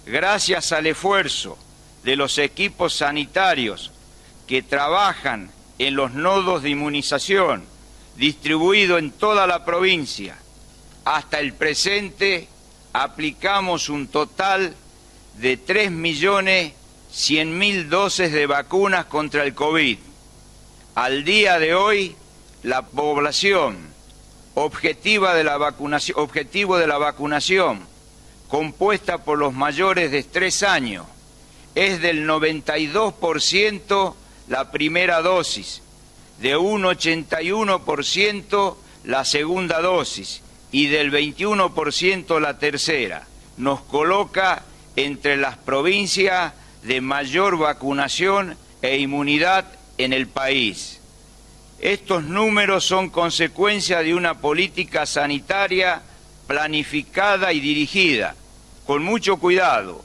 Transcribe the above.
gracias al esfuerzo de los equipos sanitarios que trabajan en los nodos de inmunización distribuidos en toda la provincia, hasta el presente aplicamos un total de 3.100.000 dosis de vacunas contra el COVID. Al día de hoy, la población objetivo de la vacunación, compuesta por los mayores de 3 años, es del 92% la primera dosis, de un 81% la segunda dosis y del 21% la tercera. Nos coloca entre las provincias de mayor vacunación e inmunidad en el país. Estos números son consecuencia de una política sanitaria planificada y dirigida, con mucho cuidado,